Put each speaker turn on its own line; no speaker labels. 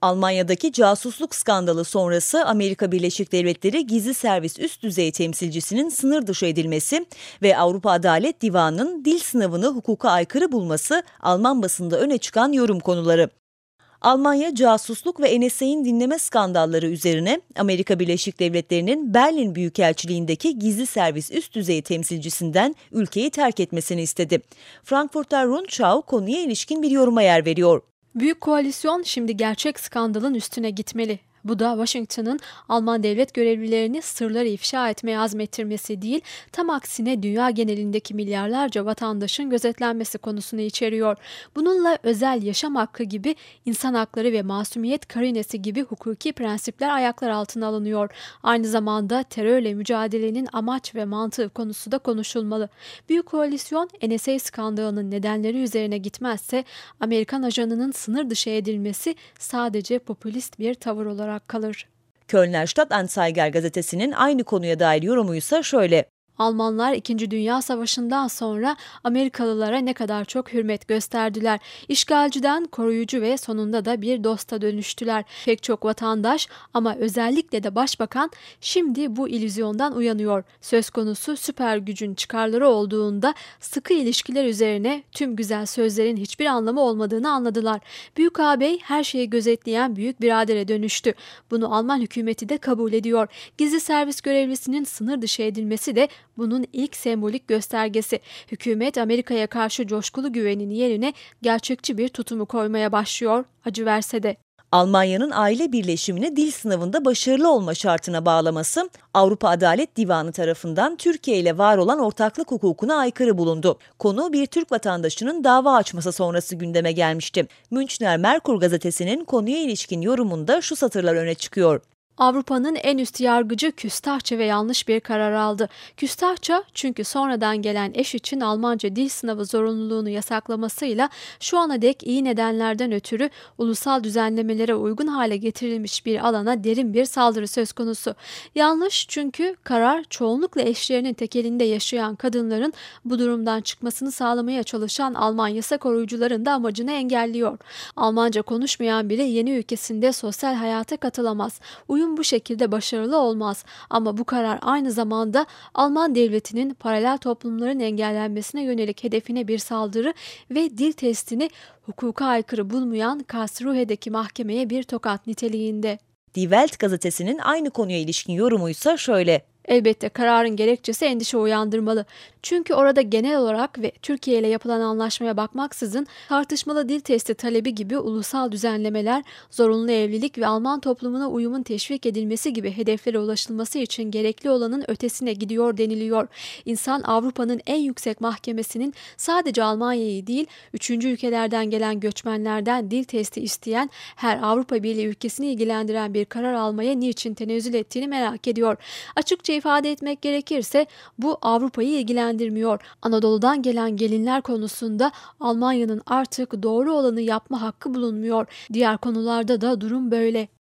Almanya'daki casusluk skandalı sonrası Amerika Birleşik Devletleri Gizli Servis üst düzey temsilcisinin sınır dışı edilmesi ve Avrupa Adalet Divanı'nın dil sınavını hukuka aykırı bulması Alman basında öne çıkan yorum konuları. Almanya casusluk ve NSA'nin dinleme skandalları üzerine Amerika Birleşik Devletleri'nin Berlin Büyükelçiliğindeki gizli servis üst düzey temsilcisinden ülkeyi terk etmesini istedi. Frankfurter Rundschau konuya ilişkin bir yoruma yer veriyor.
Büyük koalisyon şimdi gerçek skandalın üstüne gitmeli. Bu da Washington'ın Alman devlet görevlilerini sırları ifşa etmeye azmettirmesi değil, tam aksine dünya genelindeki milyarlarca vatandaşın gözetlenmesi konusunu içeriyor. Bununla özel yaşam hakkı gibi, insan hakları ve masumiyet karinesi gibi hukuki prensipler ayaklar altına alınıyor. Aynı zamanda terörle mücadelenin amaç ve mantığı konusu da konuşulmalı. Büyük koalisyon NSA skandalının nedenleri üzerine gitmezse Amerikan ajanının sınır dışı edilmesi sadece popülist bir tavır olarak kalır.
Kölner Stadtanzeiger gazetesinin aynı konuya dair yorumuysa şöyle.
Almanlar 2. Dünya Savaşı'ndan sonra Amerikalılara ne kadar çok hürmet gösterdiler. İşgalciden koruyucu ve sonunda da bir dosta dönüştüler. Pek çok vatandaş ama özellikle de başbakan şimdi bu illüzyondan uyanıyor. Söz konusu süper gücün çıkarları olduğunda sıkı ilişkiler üzerine tüm güzel sözlerin hiçbir anlamı olmadığını anladılar. Büyük ağabey her şeyi gözetleyen büyük biradere dönüştü. Bunu Alman hükümeti de kabul ediyor. Gizli servis görevlisinin sınır dışı edilmesi de bunun ilk sembolik göstergesi. Hükümet Amerika'ya karşı coşkulu güvenini yerine gerçekçi bir tutumu koymaya başlıyor, acı verse de.
Almanya'nın aile birleşimini dil sınavında başarılı olma şartına bağlaması, Avrupa Adalet Divanı tarafından Türkiye ile var olan ortaklık hukukuna aykırı bulundu. Konu bir Türk vatandaşının dava açması sonrası gündeme gelmişti. Münchner Merkur gazetesinin konuya ilişkin yorumunda şu satırlar öne çıkıyor.
Avrupa'nın en üst yargıcı küstahça ve yanlış bir karar aldı. Küstahça çünkü sonradan gelen eş için Almanca dil sınavı zorunluluğunu yasaklamasıyla şu ana dek iyi nedenlerden ötürü ulusal düzenlemelere uygun hale getirilmiş bir alana derin bir saldırı söz konusu. Yanlış çünkü karar çoğunlukla eşlerinin tekelinde yaşayan kadınların bu durumdan çıkmasını sağlamaya çalışan Alman yasa koruyucuların da amacını engelliyor. Almanca konuşmayan biri yeni ülkesinde sosyal hayata katılamaz. Uyum bu şekilde başarılı olmaz ama bu karar aynı zamanda Alman devletinin paralel toplumların engellenmesine yönelik hedefine bir saldırı ve dil testini hukuka aykırı bulmayan Karlsruhe'deki mahkemeye bir tokat niteliğinde.
Die Welt gazetesinin aynı konuya ilişkin yorumuysa şöyle.
Elbette kararın gerekçesi endişe uyandırmalı. Çünkü orada genel olarak ve Türkiye ile yapılan anlaşmaya bakmaksızın tartışmalı dil testi talebi gibi ulusal düzenlemeler, zorunlu evlilik ve Alman toplumuna uyumun teşvik edilmesi gibi hedeflere ulaşılması için gerekli olanın ötesine gidiyor deniliyor. İnsan Avrupa'nın en yüksek mahkemesinin sadece Almanya'yı değil, 3. ülkelerden gelen göçmenlerden dil testi isteyen her Avrupa Birliği ülkesini ilgilendiren bir karar almaya niçin tenezzül ettiğini merak ediyor. Açıkça ifade etmek gerekirse bu Avrupa'yı ilgilendirmiyor. Anadolu'dan gelen gelinler konusunda Almanya'nın artık doğru olanı yapma hakkı bulunmuyor. Diğer konularda da durum böyle.